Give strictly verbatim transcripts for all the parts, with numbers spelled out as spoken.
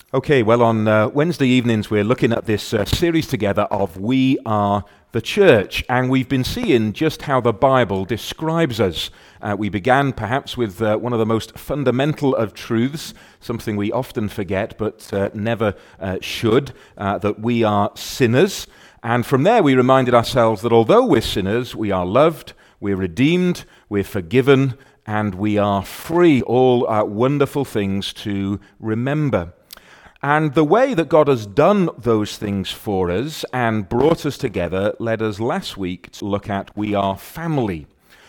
Okay, well, on uh, Wednesday evenings, we're looking at this uh, series together of We Are the Church, and we've been seeing just how the Bible describes us. Uh, we began perhaps with uh, one of the most fundamental of truths, something we often forget but uh, never uh, should, uh, that we are sinners. And from there, we reminded ourselves that although we're sinners, we are loved, we're redeemed, we're forgiven, and we are free. All uh, wonderful things to remember. And the way that God has done those things for us and brought us together led us last week to look at we are family.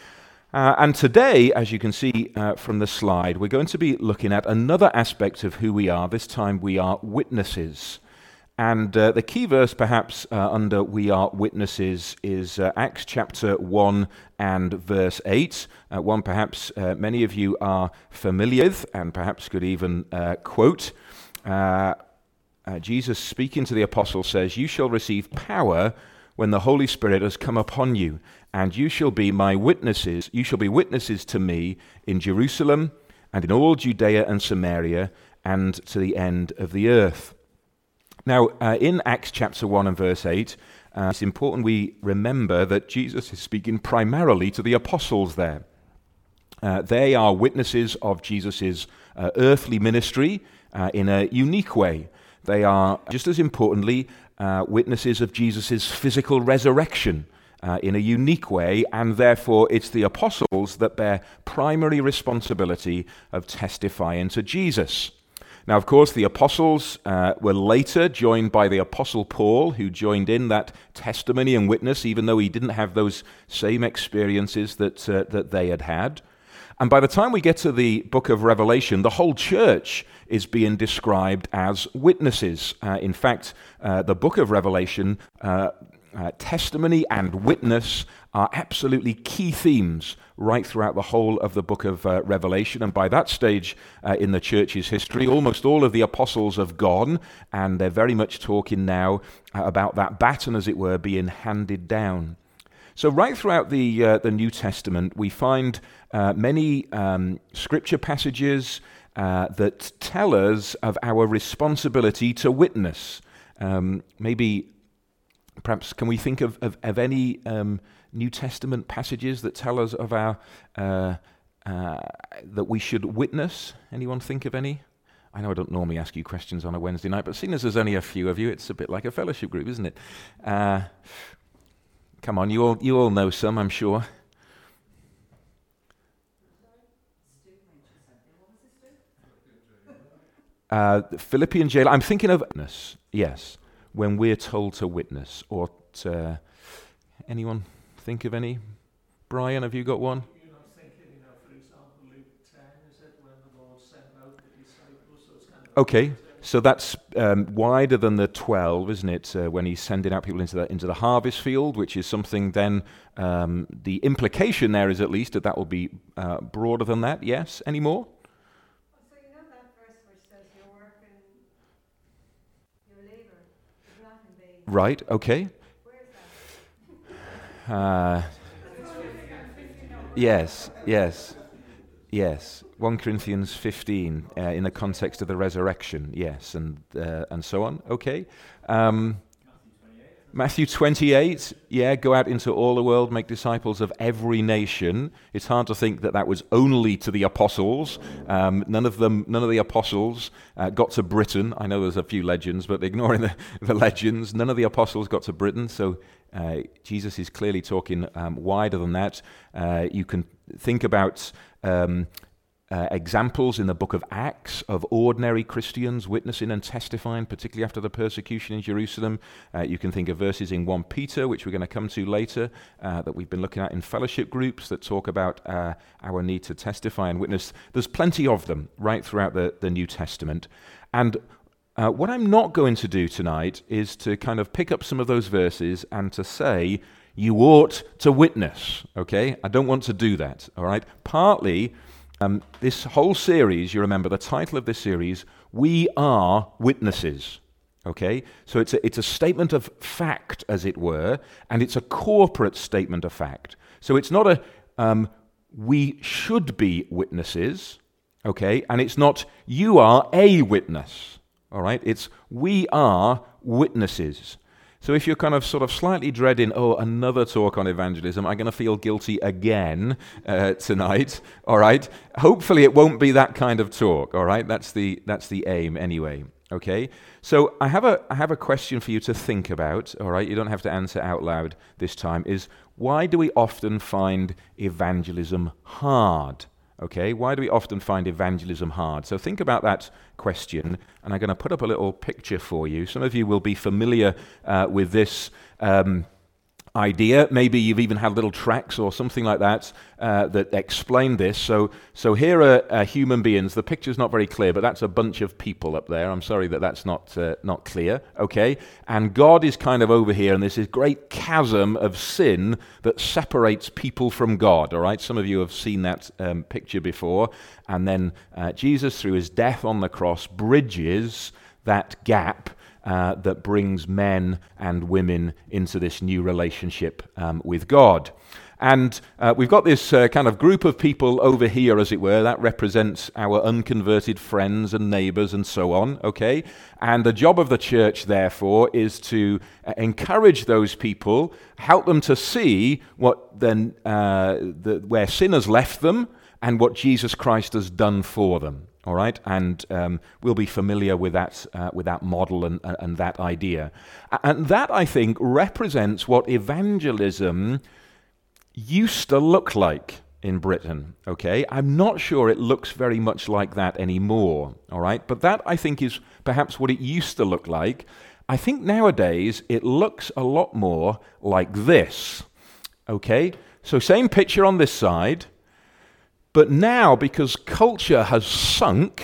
Uh, and today, as you can see uh, from the slide, we're going to be looking at another aspect of who we are. This time we are witnesses. And uh, the key verse perhaps uh, under we are witnesses is uh, Acts chapter one and verse eight. Uh, one perhaps uh, many of you are familiar with and perhaps could even uh, quote. Uh, uh, Jesus speaking to the apostles says, "You shall receive power when the Holy Spirit has come upon you, and you shall be my witnesses. You shall be witnesses to me in Jerusalem and in all Judea and Samaria and to the end of the earth." Now, uh, in Acts chapter one and verse eight, uh, it's important we remember that Jesus is speaking primarily to the apostles there. Uh, they are witnesses of Jesus' uh, earthly ministry uh, in a unique way. They are, just as importantly, uh, witnesses of Jesus' physical resurrection uh, in a unique way, and therefore it's the apostles that bear primary responsibility of testifying to Jesus. Now, of course, the apostles uh, were later joined by the apostle Paul, who joined in that testimony and witness, even though he didn't have those same experiences that uh, that they had had. And by the time we get to the book of Revelation, the whole church is being described as witnesses. Uh, in fact, uh, the book of Revelation, uh, uh, testimony and witness are absolutely key themes right throughout the whole of the book of uh, Revelation. And by that stage uh, in the church's history, almost all of the apostles have gone, and they're very much talking now uh, about that baton, as it were, being handed down. So right throughout the uh, the New Testament, we find uh, many um, scripture passages uh, that tell us of our responsibility to witness. Um, maybe, perhaps, can we think of, of, of any um, New Testament passages that tell us of our uh, uh, that we should witness? Anyone think of any? I know I don't normally ask you questions on a Wednesday night, but seeing as there's only a few of you, it's a bit like a fellowship group, isn't it? Uh, come on, you all you all know some, I'm sure. Uh, Philippian jailer. I'm thinking of witness. Yes, when we're told to witness, or to, anyone think of any? Brian, have you got one? You know, thinking, you know, for example, Luke ten, is it when the Lord sent out the disciples? So it's kind of okay, so that's um, wider than the twelve, isn't it? Uh, when he's sending out people into the into the harvest field, which is something. Then um, the implication there is at least that that will be uh, broader than that. Yes. Any more? So you know that verse which says your work and your labor is not in vain. Right. Okay. Uh, yes, yes, yes. First Corinthians fifteen, uh, in the context of the resurrection, yes, and uh, and so on. Okay. Um, Matthew twenty-eight, yeah, go out into all the world, make disciples of every nation. It's hard to think that that was only to the apostles. Um, none of them, none of the apostles uh, got to Britain. I know there's a few legends, but ignoring the, the legends, none of the apostles got to Britain. So uh, Jesus is clearly talking um, wider than that. Uh, you can think about um, Uh, examples in the book of Acts of ordinary Christians witnessing and testifying, particularly after the persecution in Jerusalem. Uh, you can think of verses in First Peter, which we're going to come to later, uh, that we've been looking at in fellowship groups that talk about uh, our need to testify and witness. There's plenty of them right throughout the, the New Testament. And uh, what I'm not going to do tonight is to kind of pick up some of those verses and to say, you ought to witness, okay? I don't want to do that, all right? Partly, Um, this whole series, you remember the title of this series, We Are Witnesses, okay? So it's a, it's a statement of fact, as it were, and it's a corporate statement of fact. So it's not a, um, we should be witnesses, okay? And it's not, you are a witness, all right? It's we are witnesses. So if you're kind of sort of slightly dreading, oh, another talk on evangelism, I'm going to feel guilty again uh, tonight, all right? Hopefully it won't be that kind of talk, all right? That's the that's the aim anyway, okay? So I have a I have a question for you to think about, all right? You don't have to answer out loud this time, is why do we often find evangelism hard? Okay, why do we often find evangelism hard? So think about that question, and I'm going to put up a little picture for you. Some of you will be familiar uh, with this um, idea. Maybe you've even had little tracts or something like that uh, that explain this. So, so here are uh, human beings. The picture's not very clear, but that's a bunch of people up there. I'm sorry that that's not uh, not clear. Okay, and God is kind of over here, and there's this great chasm of sin that separates people from God. All right, some of you have seen that um, picture before, and then uh, Jesus, through his death on the cross, bridges that gap. Uh, that brings men and women into this new relationship um, with God. And uh, we've got this uh, kind of group of people over here, as it were, that represents our unconverted friends and neighbors and so on, okay? And the job of the church, therefore, is to uh, encourage those people, help them to see what then uh, the, where sin has left them and what Jesus Christ has done for them. All right, and um, we'll be familiar with that uh, with that model and, uh, and that idea. And that, I think, represents what evangelism used to look like in Britain, okay? I'm not sure it looks very much like that anymore, all right? But that, I think, is perhaps what it used to look like. I think nowadays it looks a lot more like this, okay? So same picture on this side. But now, because culture has sunk,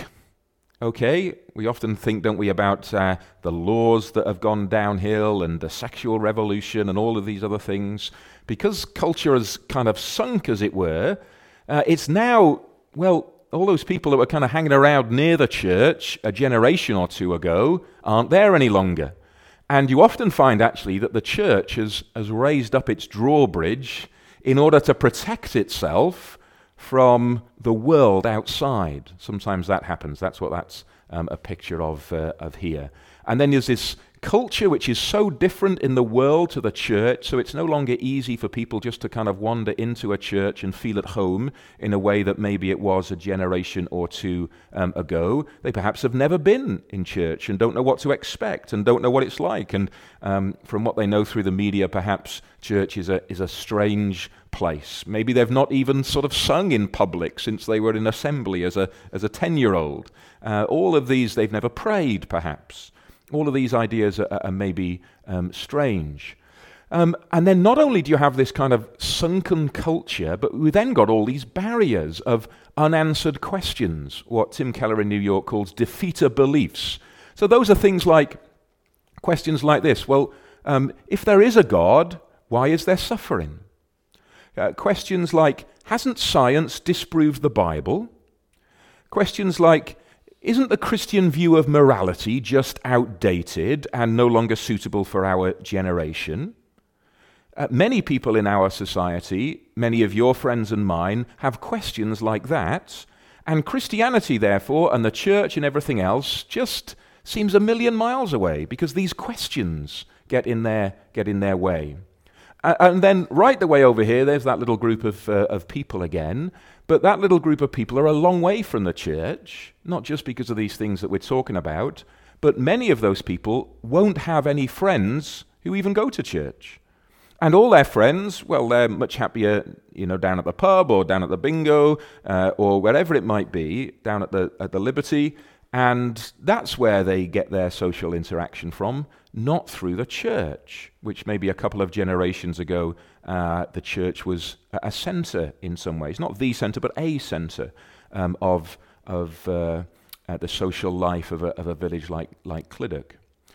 okay, we often think, don't we, about uh, the laws that have gone downhill and the sexual revolution and all of these other things. Because culture has kind of sunk, as it were, uh, it's now, well, all those people that were kind of hanging around near the church a generation or two ago aren't there any longer. And you often find, actually, that the church has, has raised up its drawbridge in order to protect itself from the world outside. Sometimes that happens. That's what that's um, a picture of uh, of here. And then there's this culture which is so different in the world to the church, so it's no longer easy for people just to kind of wander into a church and feel at home in a way that maybe it was a generation or two um, ago. They perhaps have never been in church and don't know what to expect and don't know what it's like. And um, from what they know through the media, perhaps church is a is a strange place. Maybe they've not even sort of sung in public since they were in assembly as a as a ten-year-old. Uh, all of these, they've never prayed, perhaps. All of these ideas are, are maybe um, strange. Um, and then not only do you have this kind of sunken culture, but we then got all these barriers of unanswered questions, what Tim Keller in New York calls defeater beliefs. So those are things like, questions like this. Well, um, if there is a God, why is there suffering? Uh, questions like, hasn't science disproved the Bible? Questions like, isn't the Christian view of morality just outdated and no longer suitable for our generation? Uh, many people in our society, many of your friends and mine, have questions like that, and Christianity, therefore, and the church and everything else just seems a million miles away because these questions get in their, get in their way. Uh, and then right the way over here, there's that little group of, uh, of people again. But that little group of people are a long way from the church, not just because of these things that we're talking about, but many of those people won't have any friends who even go to church. And all their friends, well, they're much happier, you know, down at the pub or down at the bingo uh, or wherever it might be, down at the at the Liberty. And that's where they get their social interaction from, not through the church, which maybe a couple of generations ago, uh, the church was a center in some ways. Not the center, but a center um, of of uh, uh, the social life of a, of a village like, like Clydach.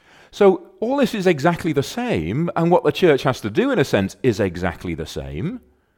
So all this is exactly the same, and what the church has to do, in a sense, is exactly the same.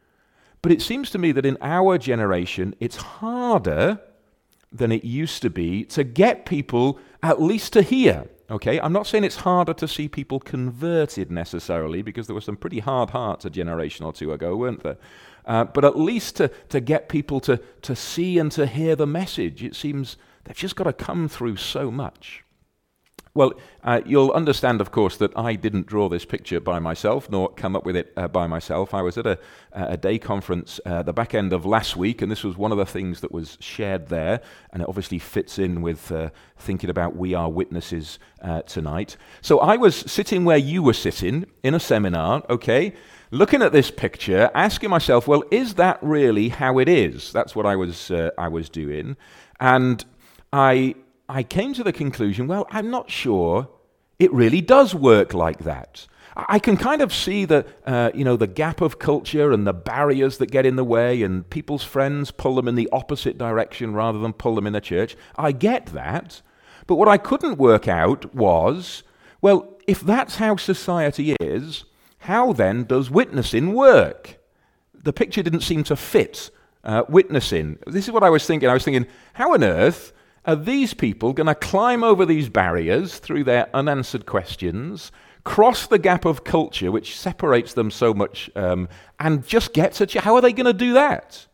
But it seems to me that in our generation, it's harder than it used to be to get people at least to hear. Okay, I'm not saying it's harder to see people converted necessarily, because there were some pretty hard hearts a generation or two ago, weren't there? Uh, but at least to, to get people to, to see and to hear the message. It seems they've just got to come through so much. Well, uh, you'll understand, of course, that I didn't draw this picture by myself, nor come up with it uh, by myself. I was at a, a day conference uh, the back end of last week, and this was one of the things that was shared there, and it obviously fits in with uh, thinking about We Are Witnesses uh, tonight. So I was sitting where you were sitting in a seminar, okay, looking at this picture, asking myself, well, is that really how it is? That's what I was uh, I was doing, and I. I came to the conclusion, well, I'm not sure it really does work like that. I can kind of see the, uh, you know, the gap of culture and the barriers that get in the way, and people's friends pull them in the opposite direction rather than pull them in the church. I get that. But what I couldn't work out was, well, if that's how society is, how then does witnessing work? The picture didn't seem to fit uh, witnessing. This is what I was thinking. I was thinking, how on earth are these people going to climb over these barriers through their unanswered questions, cross the gap of culture which separates them so much, um, and just get to... Ch- how are they going to do that?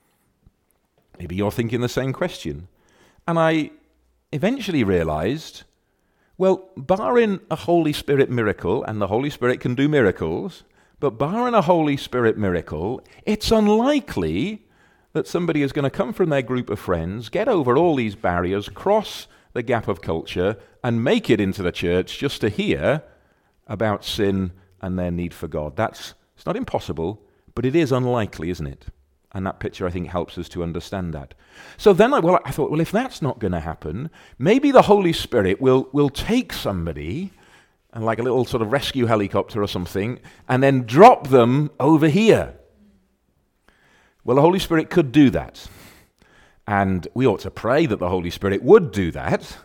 Maybe you're thinking the same question. And I eventually realized, well, barring a Holy Spirit miracle, and the Holy Spirit can do miracles, but barring a Holy Spirit miracle, it's unlikely that somebody is going to come from their group of friends, get over all these barriers, cross the gap of culture, and make it into the church just to hear about sin and their need for God. That's, it's not impossible, but it is unlikely, isn't it? And that picture, I think, helps us to understand that. So then I, well, I thought, well, if that's not going to happen, maybe the Holy Spirit will, will take somebody, and like a little sort of rescue helicopter or something, and then drop them over here. Well, the Holy Spirit could do that, and we ought to pray that the Holy Spirit would do that,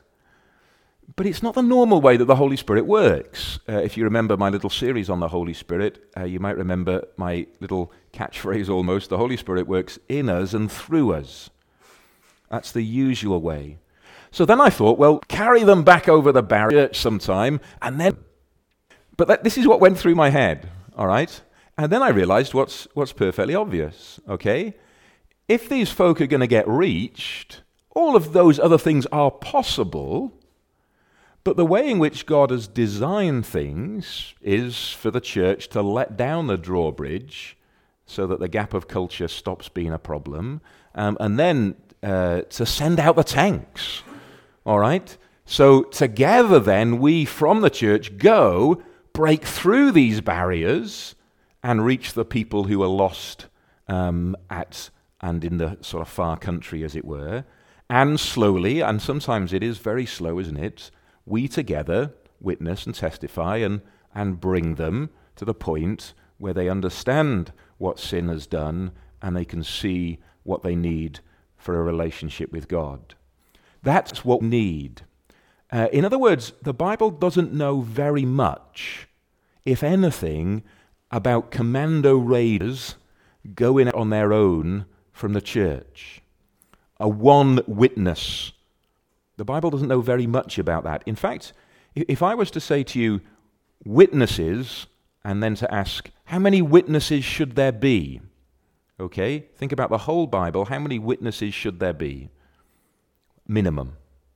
but it's not the normal way that the Holy Spirit works. Uh, if you remember my little series on the Holy Spirit, uh, you might remember my little catchphrase almost, the Holy Spirit works in us and through us. That's the usual way. So then I thought, well, carry them back over the barrier sometime, and then... But that, this is what went through my head, all right? And then I realized what's what's perfectly obvious, okay? If these folk are going to get reached, all of those other things are possible, but the way in which God has designed things is for the church to let down the drawbridge so that the gap of culture stops being a problem, um, and then uh, to send out the tanks, all right? So together then, we from the church go, break through these barriers, and reach the people who are lost um, at and in the sort of far country, as it were. And slowly, and sometimes it is very slow, isn't it, we together witness and testify and, and bring them to the point where they understand what sin has done and they can see what they need for a relationship with God. That's what we need. Uh, in other words, the Bible doesn't know very much, if anything, about commando raiders going on their own from the church. A one witness. The Bible doesn't know very much about that. In fact, if I was to say to you, witnesses, and then to ask, how many witnesses should there be? Okay, think about the whole Bible. How many witnesses should there be? Minimum.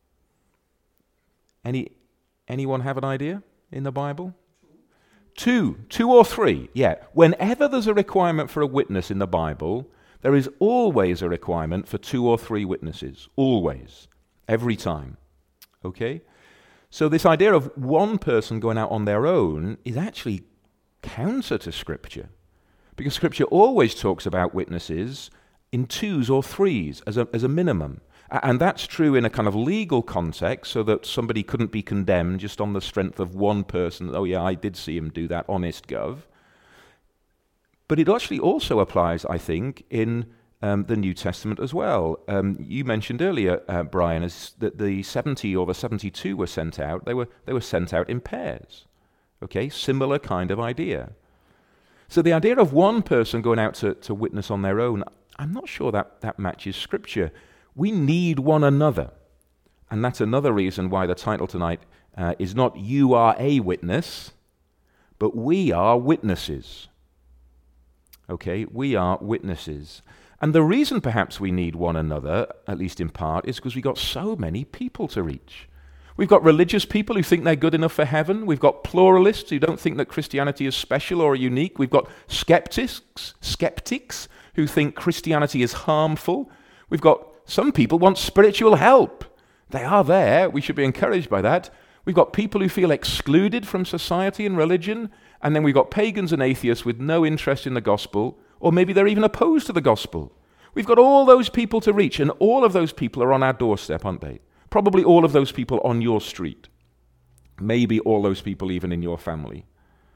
Any, anyone have an idea in the Bible? Two, two or three, yeah. Whenever there's a requirement for a witness in the Bible, there is always a requirement for two or three witnesses. Always. Every time. Okay? So this idea of one person going out on their own is actually counter to Scripture. Because Scripture always talks about witnesses in twos or threes as a, as a minimum. And that's true in a kind of legal context, so that somebody couldn't be condemned just on the strength of one person. Oh yeah, I did see him do that, honest gov. But it actually also applies, I think, in um, the New Testament as well. Um, you mentioned earlier, uh, Brian, as that the seventy or the seventy-two were sent out. They were they were sent out in pairs. Okay, similar kind of idea. So the idea of one person going out to, to witness on their own, I'm not sure that that matches Scripture. We need one another. And that's another reason why the title tonight uh, is not "You Are a Witness," but "We Are Witnesses." Okay, we are witnesses. And the reason perhaps we need one another, at least in part, is because we've got so many people to reach. We've got religious people who think they're good enough for heaven. We've got pluralists who don't think that Christianity is special or unique. We've got skeptics, skeptics who think Christianity is harmful. We've got some people want spiritual help. They are there. We should be encouraged by that. We've got people who feel excluded from society and religion. And then we've got pagans and atheists with no interest in the gospel, or maybe they're even opposed to the gospel. We've got all those people to reach, and all of those people are on our doorstep, aren't they? Probably all of those people on your street. Maybe all those people even in your family.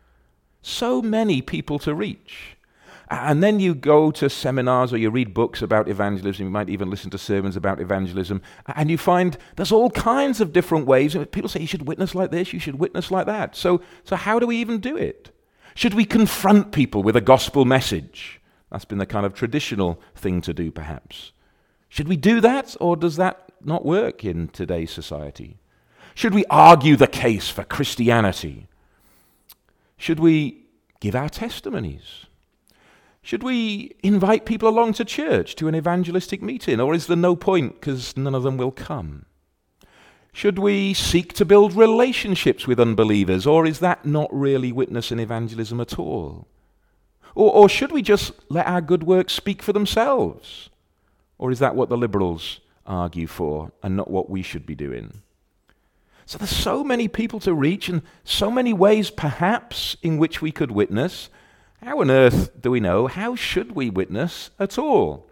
So many people to reach. And then you go to seminars or you read books about evangelism, you might even listen to sermons about evangelism, and you find there's all kinds of different ways. People say you should witness like this, you should witness like that. So, so how do we even do it? Should we confront people with a gospel message? That's been the kind of traditional thing to do, perhaps. Should we do that, or does that not work in today's society? Should we argue the case for Christianity? Should we give our testimonies? Should we invite people along to church, to an evangelistic meeting, or is there no point because none of them will come? Should we seek to build relationships with unbelievers, or is that not really witness and evangelism at all? Or, or should we just let our good works speak for themselves? Or is that what the liberals argue for and not what we should be doing? So there's so many people to reach and so many ways perhaps in which we could witness. How on earth do we know? How should we witness at all?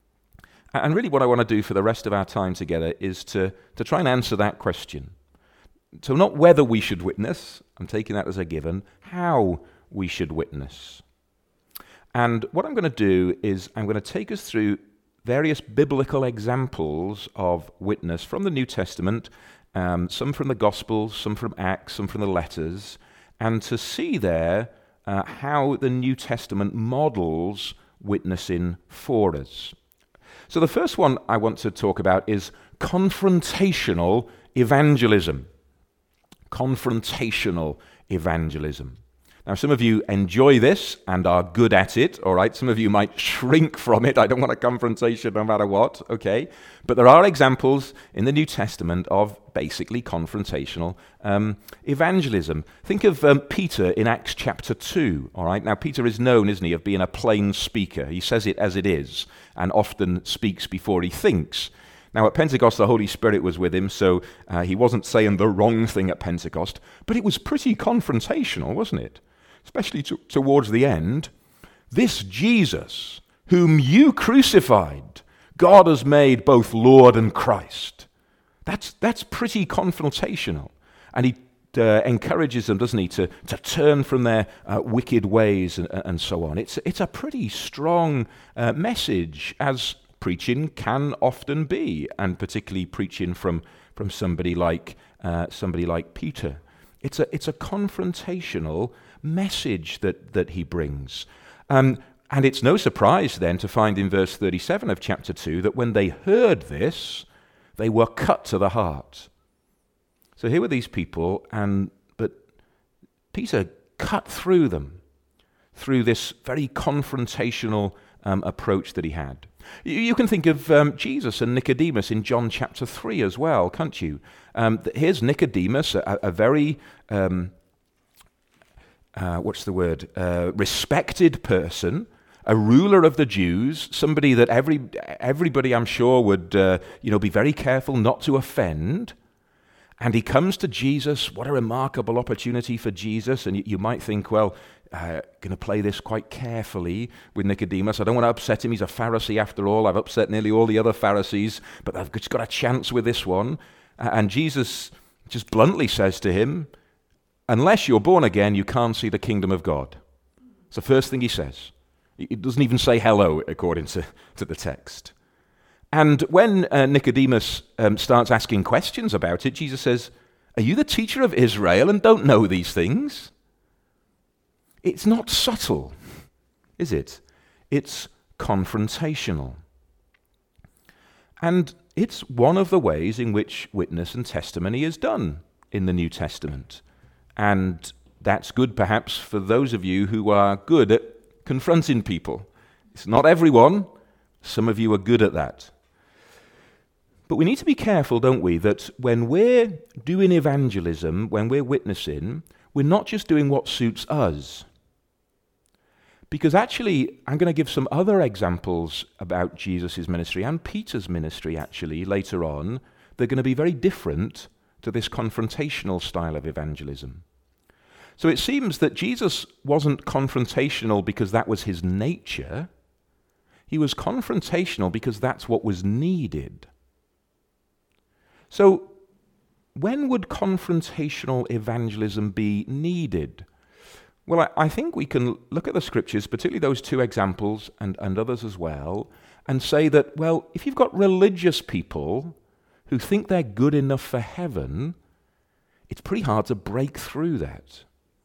And really what I want to do for the rest of our time together is to, to try and answer that question. So not whether we should witness, I'm taking that as a given, how we should witness. And what I'm going to do is I'm going to take us through various biblical examples of witness from the New Testament, um, some from the Gospels, some from Acts, some from the letters, and to see there uh, how the New Testament models witnessing for us. So the first one I want to talk about is confrontational evangelism. Confrontational evangelism. Now, some of you enjoy this and are good at it, all right? Some of you might shrink from it. I don't want a confrontation no matter what, okay? But there are examples in the New Testament of basically confrontational um, evangelism. Think of um, Peter in Acts chapter two, all right? Now, Peter is known, isn't he, of being a plain speaker. He says it as it is and often speaks before he thinks. Now, at Pentecost, the Holy Spirit was with him, so uh, he wasn't saying the wrong thing at Pentecost, but it was pretty confrontational, wasn't it? Especially to, towards the end. This Jesus, whom you crucified, God has made both Lord and Christ. That's, that's pretty confrontational. And he uh, encourages them, doesn't he, to, to turn from their uh, wicked ways and, and so on. It's, it's a pretty strong uh, message, as preaching can often be, and particularly preaching from, from somebody like uh, somebody like Peter. It's a, it's a confrontational message that, that he brings. Um, and it's no surprise then to find in verse thirty-seven of chapter two that when they heard this, they were cut to the heart. So here were these people, and but Peter cut through them, through this very confrontational um, approach that he had. You, you can think of um, Jesus and Nicodemus in John chapter three as well, can't you? Um, here's Nicodemus, a, a very... Um, Uh, what's the word, uh, respected person, a ruler of the Jews, somebody that every everybody I'm sure would uh, you know be very careful not to offend. And he comes to Jesus. What a remarkable opportunity for Jesus. And you, you might think, well, uh, going to play this quite carefully with Nicodemus. I don't want to upset him. He's a Pharisee after all. I've upset nearly all the other Pharisees, but I've just got a chance with this one. Uh, and Jesus just bluntly says to him, unless you're born again, you can't see the kingdom of God. It's the first thing he says. He doesn't even say hello, according to, to the text. And when uh, Nicodemus um, starts asking questions about it, Jesus says, are you the teacher of Israel and don't know these things? It's not subtle, is it? It's confrontational. And it's one of the ways in which witness and testimony is done in the New Testament. And that's good perhaps for those of you who are good at confronting people. It's not everyone. Some of you are good at that. But we need to be careful, don't we, that when we're doing evangelism, when we're witnessing, we're not just doing what suits us. Because actually, I'm going to give some other examples about Jesus' ministry and Peter's ministry, actually, later on. They're going to be very different to this confrontational style of evangelism. So it seems that Jesus wasn't confrontational because that was his nature. He was confrontational because that's what was needed. So, when would confrontational evangelism be needed? Well, I, I think we can look at the scriptures, particularly those two examples and, and others as well, and say that, well, if you've got religious people who think they're good enough for heaven, it's pretty hard to break through that.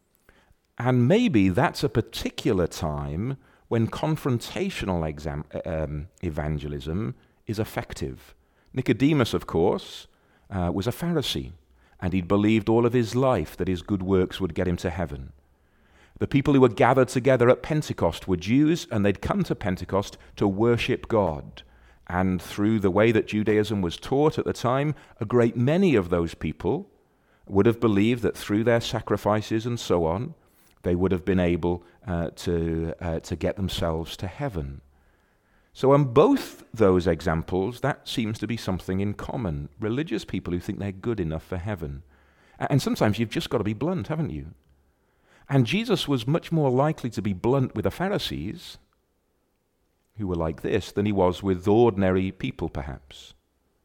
And maybe that's a particular time when confrontational exam, um, evangelism is effective. Nicodemus, of course, uh, was a Pharisee, and he'd believed all of his life that his good works would get him to heaven. The people who were gathered together at Pentecost were Jews, and they'd come to Pentecost to worship God. And through the way that Judaism was taught at the time, a great many of those people would have believed that through their sacrifices and so on, they would have been able uh, to, uh, to get themselves to heaven. So on both those examples, that seems to be something in common. Religious people who think they're good enough for heaven. And sometimes you've just got to be blunt, haven't you? And Jesus was much more likely to be blunt with the Pharisees, who were like this, than he was with ordinary people, perhaps.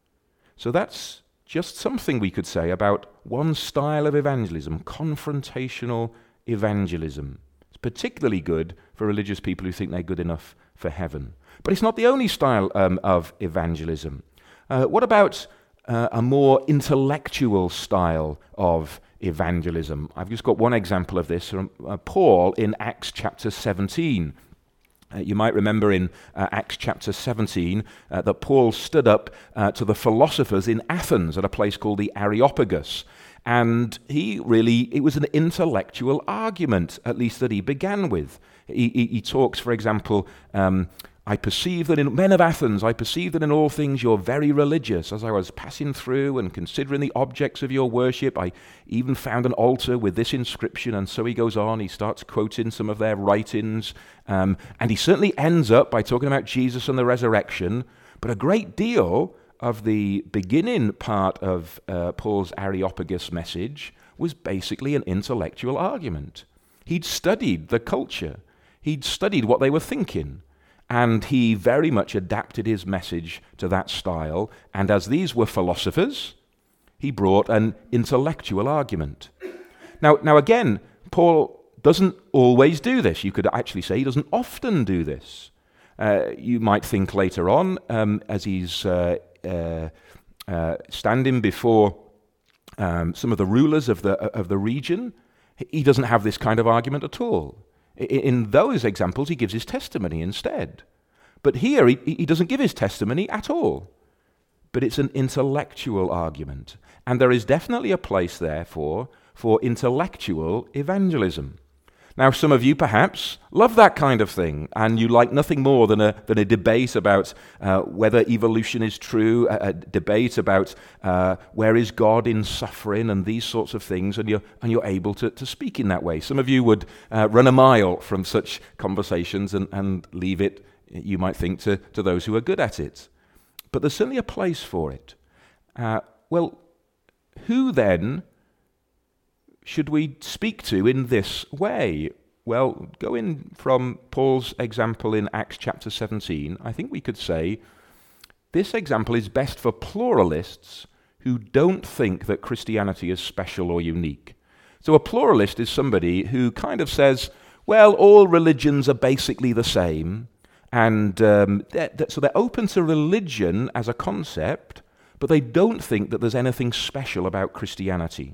So that's just something we could say about one style of evangelism, confrontational evangelism. It's particularly good for religious people who think they're good enough for heaven. But it's not the only style um, of evangelism. Uh, what about uh, a more intellectual style of evangelism? I've just got one example of this from uh, Paul in Acts chapter seventeen. Uh, you might remember in uh, Acts chapter seventeen uh, that Paul stood up uh, to the philosophers in Athens at a place called the Areopagus. And he really, it was an intellectual argument, at least that he began with. He, he, he talks, for example, um, I perceive that in, men of Athens, I perceive that in all things you're very religious. As I was passing through and considering the objects of your worship, I even found an altar with this inscription. And so he goes on, he starts quoting some of their writings. Um, and he certainly ends up by talking about Jesus and the resurrection. But a great deal of the beginning part of uh, Paul's Areopagus message was basically an intellectual argument. He'd studied the culture. He'd studied what they were thinking. And he very much adapted his message to that style. And as these were philosophers, he brought an intellectual argument. Now, now again, Paul doesn't always do this. You could actually say he doesn't often do this. Uh, you might think later on, um, as he's uh, uh, uh, standing before um, some of the rulers of the of the region, he doesn't have this kind of argument at all. In those examples, he gives his testimony instead. But here, he, he doesn't give his testimony at all. But it's an intellectual argument. And there is definitely a place, therefore, for intellectual evangelism. Now, some of you, perhaps, love that kind of thing, and you like nothing more than a, than a debate about uh, whether evolution is true, a, a debate about uh, where is God in suffering, and these sorts of things, and you're, and you're able to, to speak in that way. Some of you would uh, run a mile from such conversations and, and leave it, you might think, to, to those who are good at it. But there's certainly a place for it. Uh, well, who then should we speak to in this way? Well, going from Paul's example in Acts chapter seventeen, I think we could say this example is best for pluralists who don't think that Christianity is special or unique. So a pluralist is somebody who kind of says, well, all religions are basically the same, and um, they're, they're, so they're open to religion as a concept, but they don't think that there's anything special about Christianity.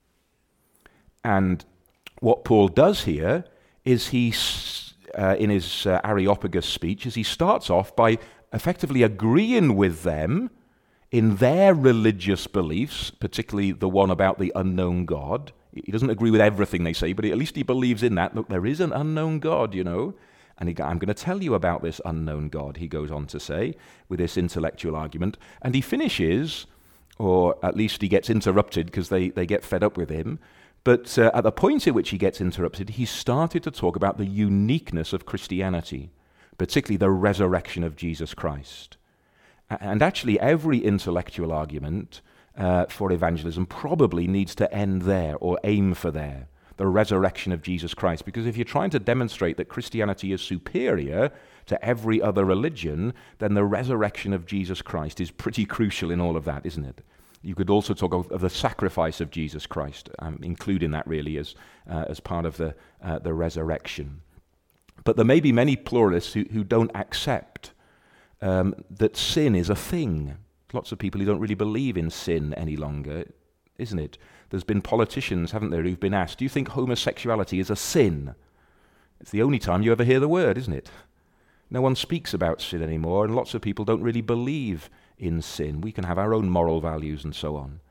And what Paul does here is he, uh, in his uh, Areopagus speech, is he starts off by effectively agreeing with them in their religious beliefs, particularly the one about the unknown God. He doesn't agree with everything they say, but at least he believes in that. Look, there is an unknown God, you know. And he, I'm going to tell you about this unknown God, he goes on to say, with this intellectual argument. And he finishes, or at least he gets interrupted because they, they get fed up with him. But uh, at the point at which he gets interrupted, he started to talk about the uniqueness of Christianity, particularly the resurrection of Jesus Christ. And actually, every intellectual argument uh, for evangelism probably needs to end there or aim for there, the resurrection of Jesus Christ. Because if you're trying to demonstrate that Christianity is superior to every other religion, then the resurrection of Jesus Christ is pretty crucial in all of that, isn't it? You could also talk of, of the sacrifice of Jesus Christ, um, including that really as uh, as part of the uh, the resurrection. But there may be many pluralists who, who don't accept um, that sin is a thing. Lots of people who don't really believe in sin any longer, isn't it? There's been politicians, haven't there, who've been asked, do you think homosexuality is a sin? It's the only time you ever hear the word, isn't it? No one speaks about sin anymore, and lots of people don't really believe in sin. We can have our own moral values and so on.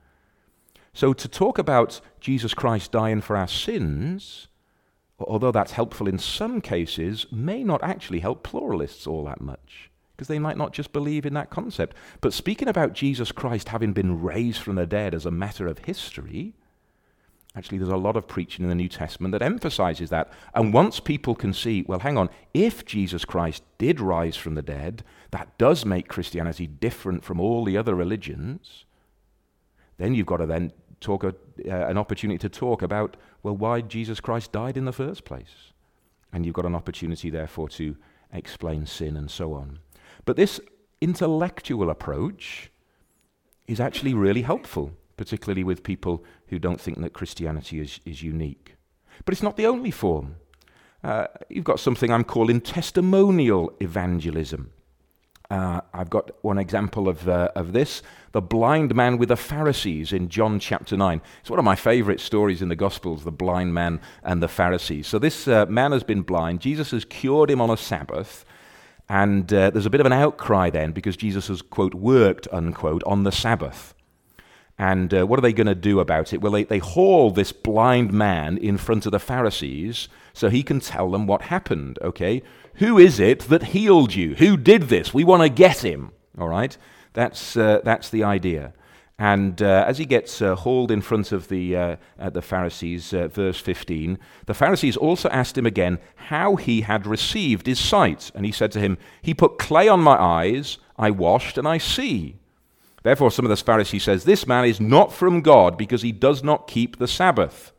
So to talk about Jesus Christ dying for our sins, although that's helpful in some cases, may not actually help pluralists all that much, because they might not just believe in that concept. But speaking about Jesus Christ having been raised from the dead as a matter of history, actually there's a lot of preaching in the New Testament that emphasizes that. And once people can see, well, hang on, if Jesus Christ did rise from the dead, that does make Christianity different from all the other religions, then you've got to then talk a, uh, an opportunity to talk about, well, why Jesus Christ died in the first place. And you've got an opportunity, therefore, to explain sin and so on. But this intellectual approach is actually really helpful, particularly with people who don't think that Christianity is, is unique. But it's not the only form. Uh, you've got something I'm calling testimonial evangelism. Uh, I've got one example of uh, of this, the blind man with the Pharisees in John chapter nine. It's one of my favorite stories in the Gospels, the blind man and the Pharisees. So this uh, man has been blind. Jesus has cured him on a Sabbath, and uh, there's a bit of an outcry then because Jesus has, quote, worked, unquote, on the Sabbath. And uh, what are they going to do about it? Well, they, they haul this blind man in front of the Pharisees so he can tell them what happened, okay? Who is it that healed you? Who did this? We want to get him, all right? That's uh, that's the idea. And uh, as he gets uh, hauled in front of the uh, uh, the Pharisees, uh, verse fifteen, the Pharisees also asked him again how he had received his sight. And he said to him, he put clay on my eyes, I washed, and I see. Therefore, some of the Pharisees says, this man is not from God because he does not keep the Sabbath.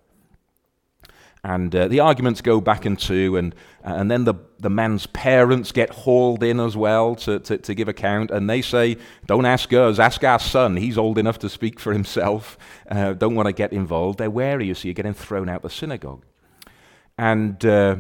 And uh, the arguments go back and to, and uh, and then the, the man's parents get hauled in as well to, to, to give account, and they say, don't ask us, ask our son. He's old enough to speak for himself. Uh, don't want to get involved. They're wary, you see, you're getting thrown out the synagogue. And uh,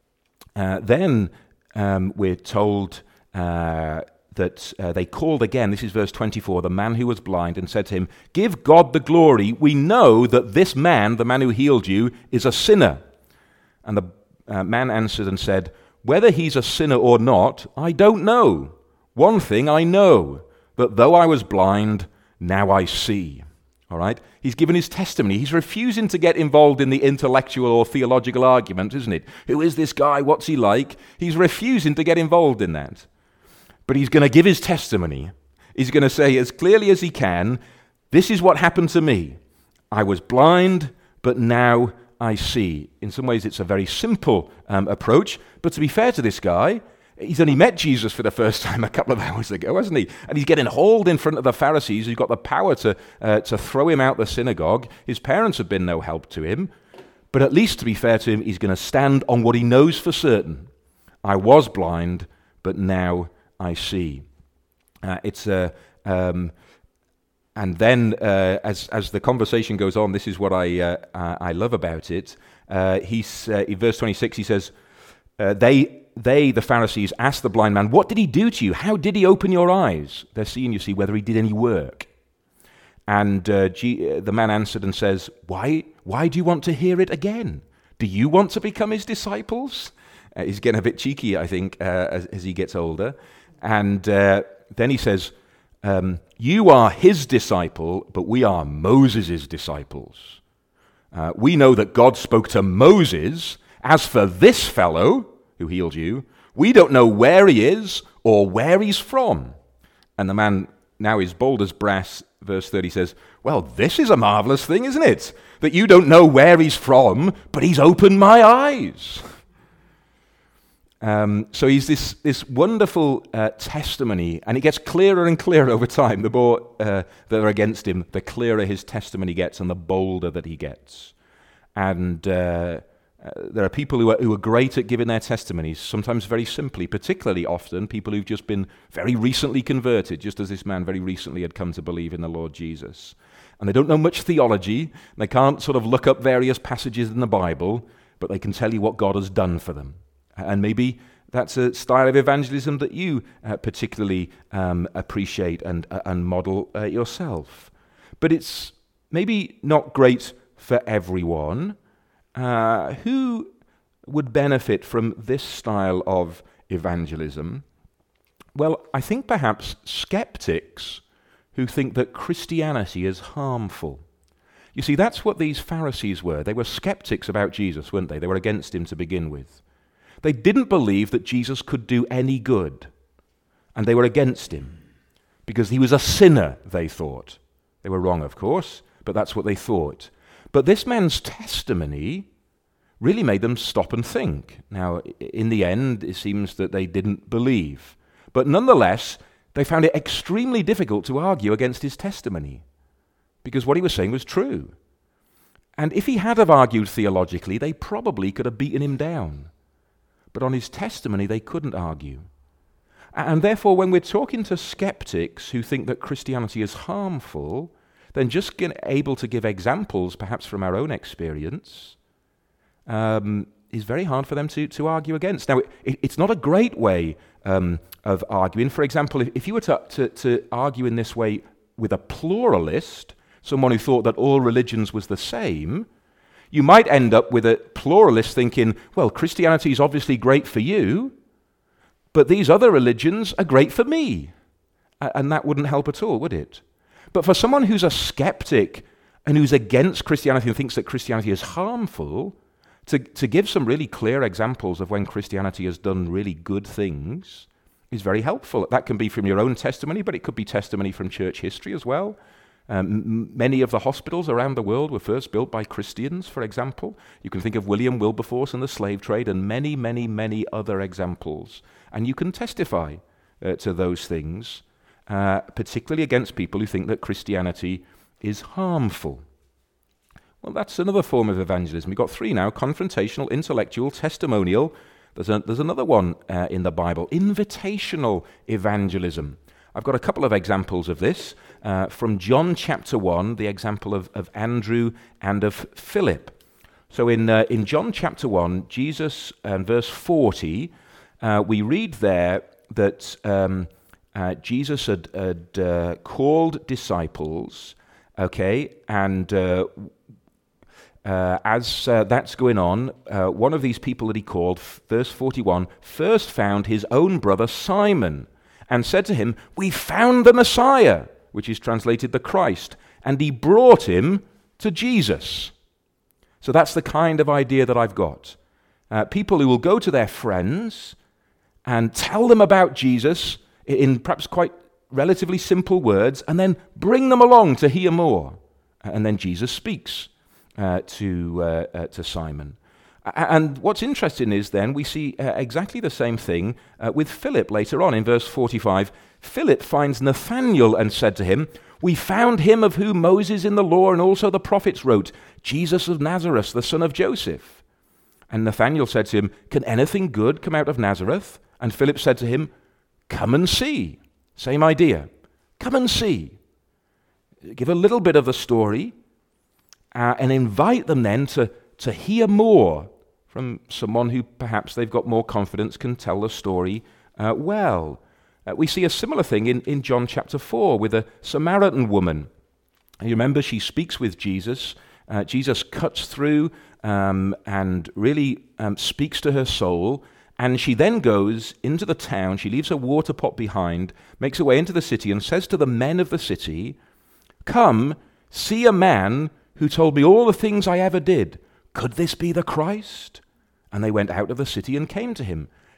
uh, then um, we're told uh, that uh, they called again, this is verse twenty-four, the man who was blind, and said to him, give God the glory. We know that this man, the man who healed you, is a sinner. And the uh, man answered and said, whether he's a sinner or not, I don't know. One thing I know, that though I was blind, now I see. All right? He's given his testimony. He's refusing to get involved in the intellectual or theological argument, isn't it? Who is this guy? What's he like? He's refusing to get involved in that. But he's going to give his testimony. He's going to say as clearly as he can, this is what happened to me. I was blind, but now I see. In some ways, it's a very simple um, approach. But to be fair to this guy, he's only met Jesus for the first time a couple of hours ago, hasn't he? And he's getting hauled in front of the Pharisees who've got the power to, uh, to throw him out the synagogue. His parents have been no help to him. But at least, to be fair to him, he's going to stand on what he knows for certain. I was blind, but now I see. Uh, it's a, uh, um, and then uh, as as the conversation goes on, this is what I uh, uh, I love about it. Uh, he's uh, in verse twenty-six. He says, uh, "They they the Pharisees asked the blind man, what did he do to you? How did he open your eyes?" They're seeing, you see, whether he did any work. And uh, G- uh, the man answered and says, "Why why do you want to hear it again? Do you want to become his disciples?" Uh, he's getting a bit cheeky, I think, uh, as, as he gets older. And uh, then he says, um, you are his disciple, but we are Moses' disciples. Uh, we know that God spoke to Moses. As for this fellow who healed you, We don't know where he is or where he's from. And the man now is bold as brass. Verse thirty says, well, this is a marvelous thing, isn't it? That you don't know where he's from, but he's opened my eyes. Um, so he's this, this wonderful uh, testimony, and it gets clearer and clearer over time. The more uh, that are against him, the clearer his testimony gets and the bolder that he gets. And uh, uh, there are people who are, who are great at giving their testimonies, sometimes very simply, particularly often people who've just been very recently converted, just as this man very recently had come to believe in the Lord Jesus. And they don't know much theology, they can't sort of look up various passages in the Bible, but they can tell you what God has done for them. And maybe that's a style of evangelism that you uh, particularly um, appreciate and, uh, and model uh, yourself. But it's maybe not great for everyone. Uh, who would benefit from this style of evangelism? Well, I think perhaps skeptics who think that Christianity is harmful. You see, that's what these Pharisees were. They were skeptics about Jesus, weren't they? They were against him to begin with. They didn't believe that Jesus could do any good, and they were against him because he was a sinner, they thought. They were wrong, of course, but that's what they thought. But this man's testimony really made them stop and think. Now, in the end, it seems that they didn't believe. But nonetheless, they found it extremely difficult to argue against his testimony because what he was saying was true. And if he had have argued theologically, they probably could have beaten him down. But on his testimony, they couldn't argue. And therefore, when we're talking to skeptics who think that Christianity is harmful, then just get able to give examples, perhaps from our own experience, um, is very hard for them to, to argue against. Now, it, it's not a great way um, of arguing. For example, if, if you were to, to, to argue in this way with a pluralist, someone who thought that all religions was the same, you might end up with a pluralist thinking, well, Christianity is obviously great for you, but these other religions are great for me. And that wouldn't help at all, would it? But for someone who's a skeptic and who's against Christianity and thinks that Christianity is harmful, to, to give some really clear examples of when Christianity has done really good things is very helpful. That can be from your own testimony, but it could be testimony from church history as well. Um, m- many of the hospitals around the world were first built by Christians, for example. You can think of William Wilberforce and the slave trade and many, many, many other examples. And you can testify uh, to those things, uh, particularly against people who think that Christianity is harmful. Well, that's another form of evangelism. We've got three now: confrontational, intellectual, testimonial. There's, a, there's another one uh, in the Bible, invitational evangelism. I've got a couple of examples of this. Uh, from John chapter one, the example of, of Andrew and of Philip. So in, uh, in John chapter one, Jesus, um, verse forty, uh, we read there that um, uh, Jesus had, had uh, called disciples, okay, and uh, uh, as uh, that's going on, uh, one of these people that he called, verse forty-one, first found his own brother Simon and said to him, "We found the Messiah," which is translated the Christ, and he brought him to Jesus. So that's the kind of idea that I've got. Uh, people who will go to their friends and tell them about Jesus in perhaps quite relatively simple words, and then bring them along to hear more. And then Jesus speaks uh, to, uh, uh, to Simon. And what's interesting is then we see uh, exactly the same thing uh, with Philip later on in verse forty-five. Philip finds Nathanael and said to him, "We found him of whom Moses in the law and also the prophets wrote, Jesus of Nazareth, the son of Joseph." And Nathanael said to him, "Can anything good come out of Nazareth?" And Philip said to him, "Come and see." Same idea. Come and see. Give a little bit of the story uh, and invite them then to to hear more from someone who perhaps they've got more confidence can tell the story uh, well. Uh, we see a similar thing in, in John chapter four with a Samaritan woman. You remember she speaks with Jesus. Uh, Jesus cuts through um, and really um, speaks to her soul, and she then goes into the town. She leaves her water pot behind, makes her way into the city, and says to the men of the city, "Come, see a man who told me all the things I ever did. Could this be the Christ?" And they went out of the city and came to him.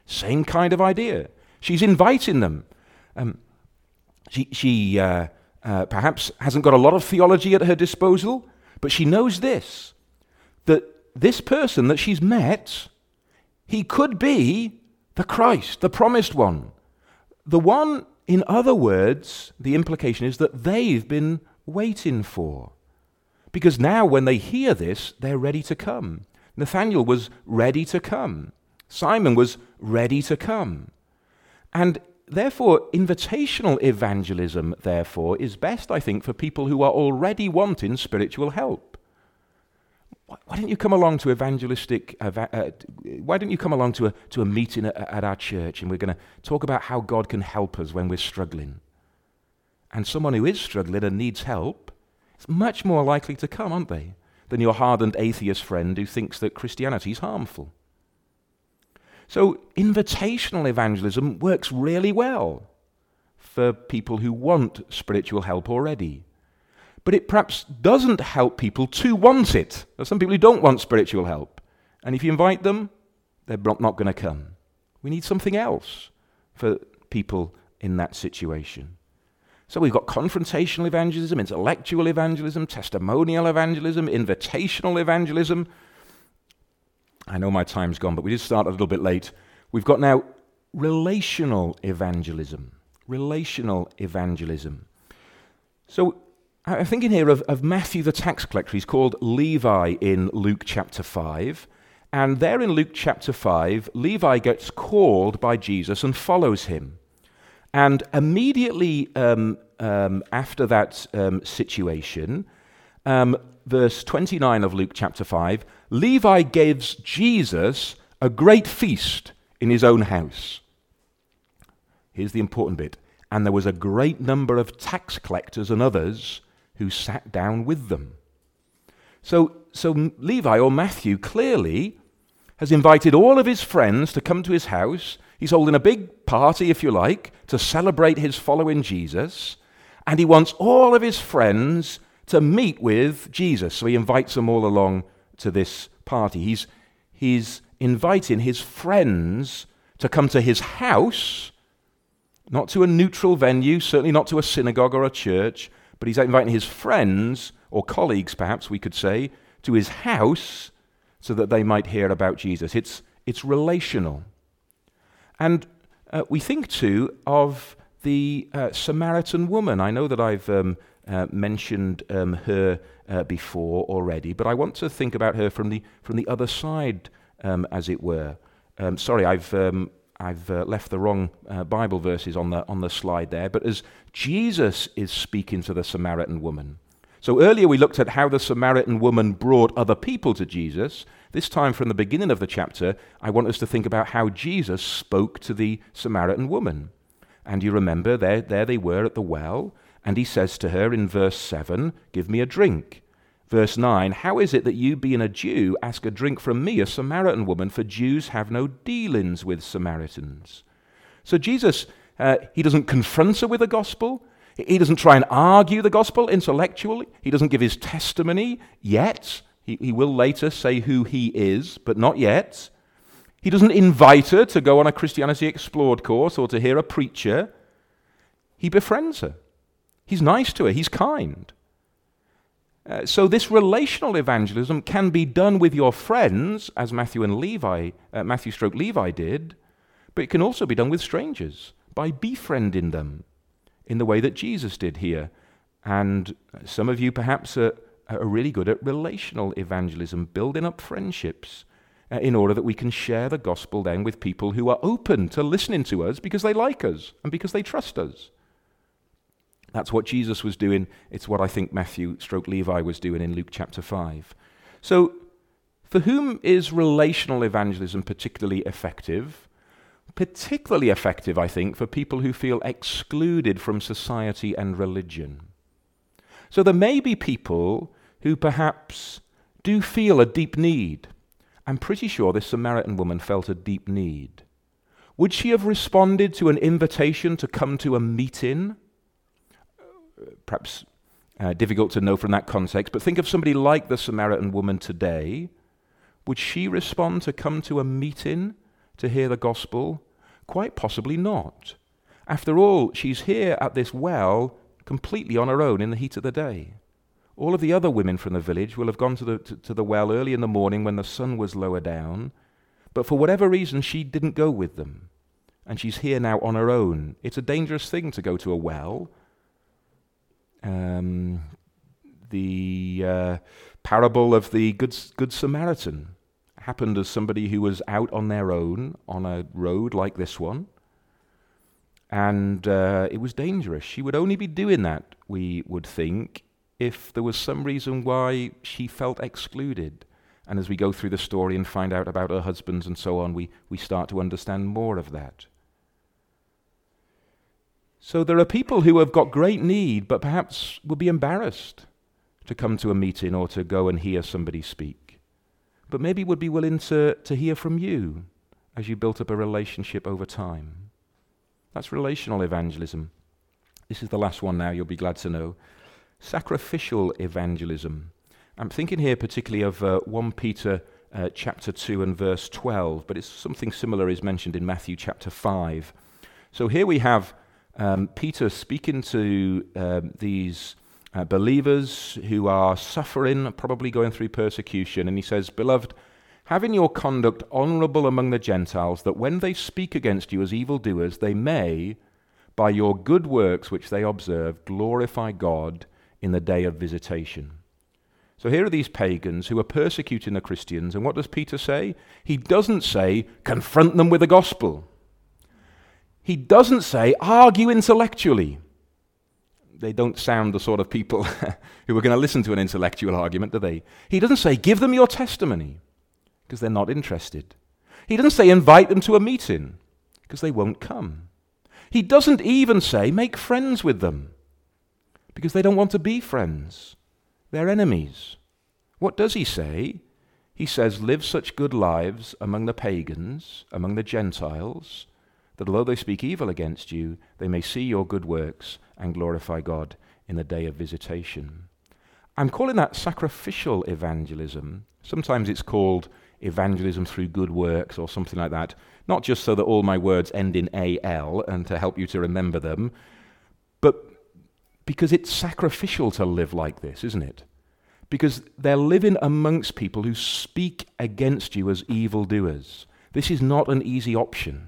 Same kind of idea. She's inviting them. Um, she she uh, uh, perhaps hasn't got a lot of theology at her disposal, but she knows this, that this person that she's met, he could be the Christ, the promised one. The one, in other words, the implication is that they've been waiting for. Because now when they hear this, they're ready to come. Nathanael was ready to come. Simon was ready to come. And therefore, invitational evangelism, therefore, is best, I think, for people who are already wanting spiritual help. Why don't you come along to evangelistic, uh, uh, why don't you come along to a, to a meeting at, at our church, and we're going to talk about how God can help us when we're struggling. And someone who is struggling and needs help is much more likely to come, aren't they, than your hardened atheist friend who thinks that Christianity is harmful. So invitational evangelism works really well for people who want spiritual help already. But it perhaps doesn't help people to want it. There are some people who don't want spiritual help. And if you invite them, they're not, not going to come. We need something else for people in that situation. So we've got confrontational evangelism, intellectual evangelism, testimonial evangelism, invitational evangelism. I know my time's gone, but we did start a little bit late. We've got now relational evangelism. Relational evangelism. So I'm thinking here of, of Matthew the tax collector. He's called Levi in Luke chapter five. And there in Luke chapter five, Levi gets called by Jesus and follows him. And immediately um, um, after that um, situation, um, verse twenty-nine of Luke chapter five, Levi gives Jesus a great feast in his own house. Here's the important bit. And there was a great number of tax collectors and others who sat down with them. So, so Levi, or Matthew, clearly has invited all of his friends to come to his house. He's holding a big party, if you like, to celebrate his following Jesus. And he wants all of his friends to meet with Jesus. So he invites them all along to this party. He's, he's inviting his friends to come to his house, not to a neutral venue, certainly not to a synagogue or a church, but he's inviting his friends, or colleagues perhaps we could say, to his house so that they might hear about Jesus. It's, it's relational. And uh, we think too of the uh, Samaritan woman. I know that I've um, uh, mentioned um, her uh, before already, but I want to think about her from the, from the other side, um, as it were. Um, sorry, I've... Um, I've uh, left the wrong uh, Bible verses on the on the slide there, but as Jesus is speaking to the Samaritan woman. So earlier we looked at how the Samaritan woman brought other people to Jesus. This time from the beginning of the chapter, I want us to think about how Jesus spoke to the Samaritan woman. And you remember, there, there they were at the well, and he says to her in verse seven, "Give me a drink." Verse nine, "How is it that you, being a Jew, ask a drink from me, a Samaritan woman? For Jews have no dealings with Samaritans." So Jesus, uh, he doesn't confront her with the gospel. He doesn't try and argue the gospel intellectually. He doesn't give his testimony yet. He, he will later say who he is, but not yet. He doesn't invite her to go on a Christianity Explored course or to hear a preacher. He befriends her. He's nice to her. He's kind. Uh, so this relational evangelism can be done with your friends, as Matthew and Levi, uh, Matthew stroke Levi did, but it can also be done with strangers by befriending them in the way that Jesus did here. And some of you perhaps are, are really good at relational evangelism, building up friendships uh, in order that we can share the gospel then with people who are open to listening to us because they like us and because they trust us. That's what Jesus was doing. It's what I think Matthew stroke Levi was doing in Luke chapter five. So, for whom is relational evangelism particularly effective? Particularly effective, I think, for people who feel excluded from society and religion. So there may be people who perhaps do feel a deep need. I'm pretty sure this Samaritan woman felt a deep need. Would she have responded to an invitation to come to a meeting? Perhaps uh, difficult to know from that context, but think of somebody like the Samaritan woman today. Would she respond to come to a meeting to hear the gospel? Quite possibly not. After all, she's here at this well completely on her own in the heat of the day. All of the other women from the village will have gone to the, to, to the well early in the morning when the sun was lower down, but for whatever reason she didn't go with them, and she's here now on her own. It's a dangerous thing to go to a well. Um, the uh, parable of the Good, Good Samaritan happened as somebody who was out on their own on a road like this one, and uh, it was dangerous. She would only be doing that, we would think, if there was some reason why she felt excluded. And as we go through the story and find out about her husbands and so on, we, we start to understand more of that. So there are people who have got great need, but perhaps would be embarrassed to come to a meeting or to go and hear somebody speak. But maybe would be willing to, to hear from you as you built up a relationship over time. That's relational evangelism. This is the last one now, you'll be glad to know. Sacrificial evangelism. I'm thinking here particularly of uh, First Peter uh, chapter two and verse twelve, but it's something similar is mentioned in Matthew chapter five. So here we have um, Peter speaking to uh, these uh, believers who are suffering, probably going through persecution, and he says, "Beloved, having your conduct honorable among the Gentiles, that when they speak against you as evildoers, they may, by your good works which they observe, glorify God in the day of visitation." So here are these pagans who are persecuting the Christians, and what does Peter say? He doesn't say, confront them with the gospel. He doesn't say, argue intellectually. They don't sound the sort of people who are going to listen to an intellectual argument, do they? He doesn't say, give them your testimony, because they're not interested. He doesn't say, invite them to a meeting, because they won't come. He doesn't even say, make friends with them, because they don't want to be friends. They're enemies. What does he say? He says, live such good lives among the pagans, among the Gentiles, that although they speak evil against you, they may see your good works and glorify God in the day of visitation. I'm calling that sacrificial evangelism. Sometimes it's called evangelism through good works or something like that, not just so that all my words end in A L and to help you to remember them, but because it's sacrificial to live like this, isn't it? Because they're living amongst people who speak against you as evildoers. This is not an easy option.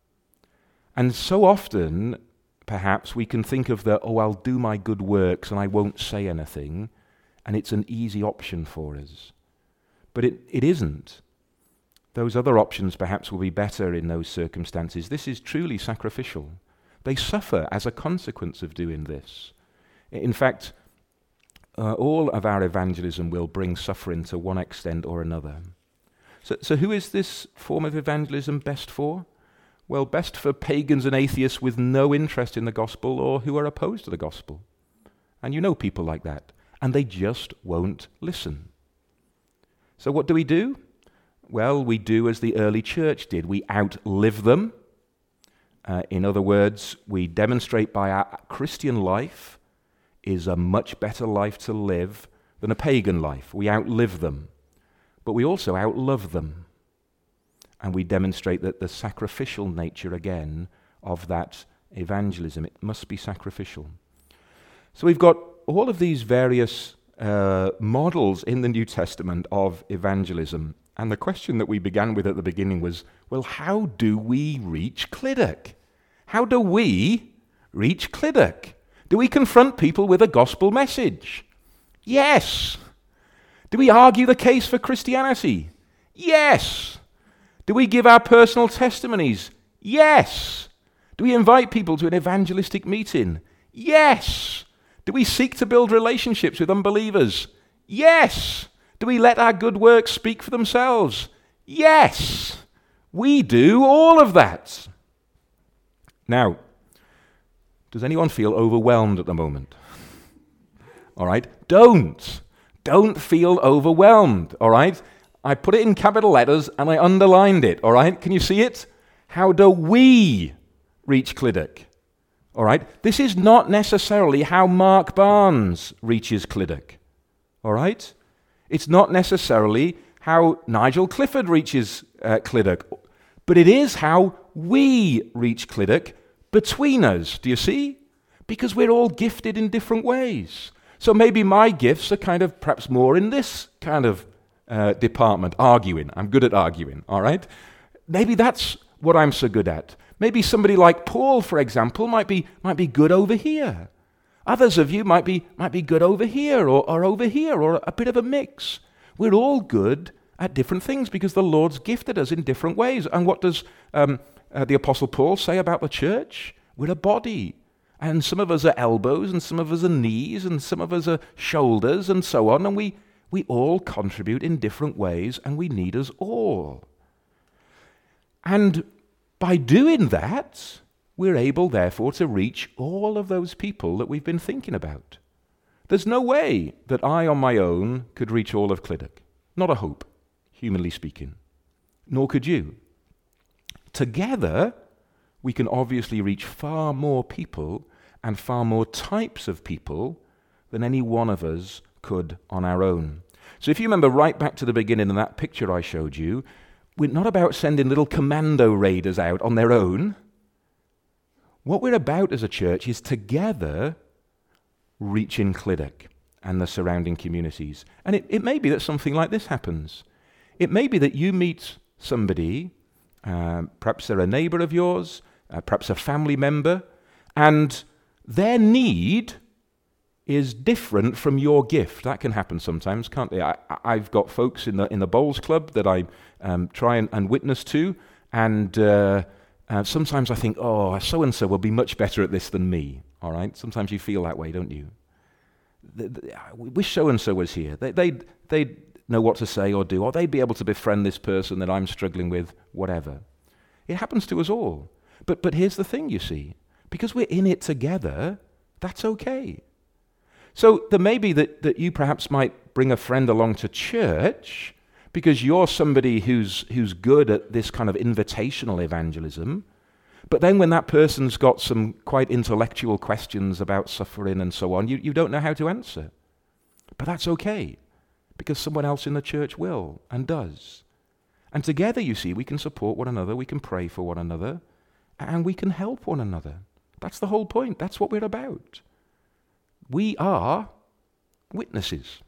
And so often, perhaps, we can think of the, oh, I'll do my good works and I won't say anything, and it's an easy option for us. But it, it isn't. Those other options perhaps will be better in those circumstances. This is truly sacrificial. They suffer as a consequence of doing this. In fact, uh, all of our evangelism will bring suffering to one extent or another. So, so who is this form of evangelism best for? Well, best for pagans and atheists with no interest in the gospel or who are opposed to the gospel. And you know people like that. And they just won't listen. So what do we do? Well, we do as the early church did. We outlive them. Uh, in other words, we demonstrate by our Christian life is a much better life to live than a pagan life. We outlive them. But we also outlove them. And we demonstrate that the sacrificial nature, again, of that evangelism, it must be sacrificial. So we've got all of these various uh, models in the New Testament of evangelism. And the question that we began with at the beginning was, well, how do we reach Clydach? How do we reach Clydach? Do we confront people with a gospel message? Yes. Do we argue the case for Christianity? Yes. Do we give our personal testimonies? Yes. Do we invite people to an evangelistic meeting? Yes. Do we seek to build relationships with unbelievers? Yes. Do we let our good works speak for themselves? Yes. We do all of that. Now, does anyone feel overwhelmed at the moment? All right? Don't. Don't feel overwhelmed, all right? I put it in capital letters and I underlined it, all right? Can you see it? How do we reach Clydach? All right? This is not necessarily how Mark Barnes reaches Clydach, all right? It's not necessarily how Nigel Clifford reaches uh, Clydach. But it is how we reach Clydach between us. Do you see? Because we're all gifted in different ways. So maybe my gifts are kind of perhaps more in this kind of uh, department, arguing. I'm good at arguing, all right? Maybe that's what I'm so good at. Maybe somebody like Paul, for example, might be might be good over here. Others of you might be might be good over here or, or over here or a bit of a mix. We're all good at different things because the Lord's gifted us in different ways. And what does um, uh, the Apostle Paul say about the church? We're a body. And some of us are elbows, and some of us are knees, and some of us are shoulders, and so on. And we, we all contribute in different ways, and we need us all. And by doing that, we're able, therefore, to reach all of those people that we've been thinking about. There's no way that I, on my own, could reach all of Clydach. Not a hope, humanly speaking. Nor could you. Together, we can obviously reach far more people and far more types of people than any one of us could on our own. So if you remember right back to the beginning of that picture I showed you, we're not about sending little commando raiders out on their own. What we're about as a church is together reaching Clydach and the surrounding communities. And it, it may be that something like this happens. It may be that you meet somebody, um, perhaps they're a neighbor of yours, uh, perhaps a family member, and their need is different from your gift. That can happen sometimes, can't it? I, I've got folks in the in the bowls club that I um, try and, and witness to, and uh, uh, sometimes I think, oh, so-and-so will be much better at this than me, all right? Sometimes you feel that way, don't you? The, the, I wish so-and-so was here. They, they'd, they'd know what to say or do, or they'd be able to befriend this person that I'm struggling with, whatever. It happens to us all. But but here's the thing, you see. Because we're in it together, that's okay. So there may be that, that you perhaps might bring a friend along to church because you're somebody who's who's good at this kind of invitational evangelism. But then when that person's got some quite intellectual questions about suffering and so on, you, you don't know how to answer. But that's okay, because someone else in the church will and does. And together, you see, we can support one another, we can pray for one another, and we can help one another. That's the whole point. That's what we're about. We are witnesses.